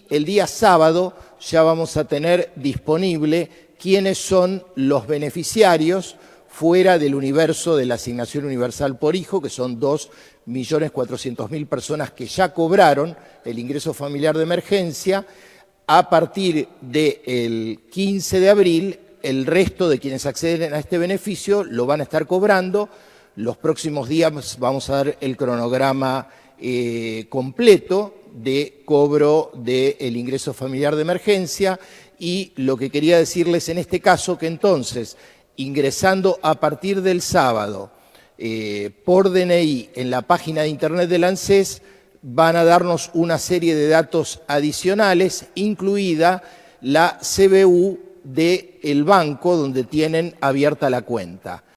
el día sábado ya vamos a tener disponible quiénes son los beneficiarios fuera del universo de la asignación universal por hijo, que son 2.400.000 personas que ya cobraron el ingreso familiar de emergencia. A partir del 15 de abril, el resto de quienes acceden a este beneficio lo van a estar cobrando. Los próximos días vamos a dar el cronograma completo de cobro del ingreso familiar de emergencia, y lo que quería decirles en este caso, que entonces, ingresando a partir del sábado por DNI en la página de internet del ANSES, van a darnos una serie de datos adicionales, incluida la CBU del banco donde tienen abierta la cuenta.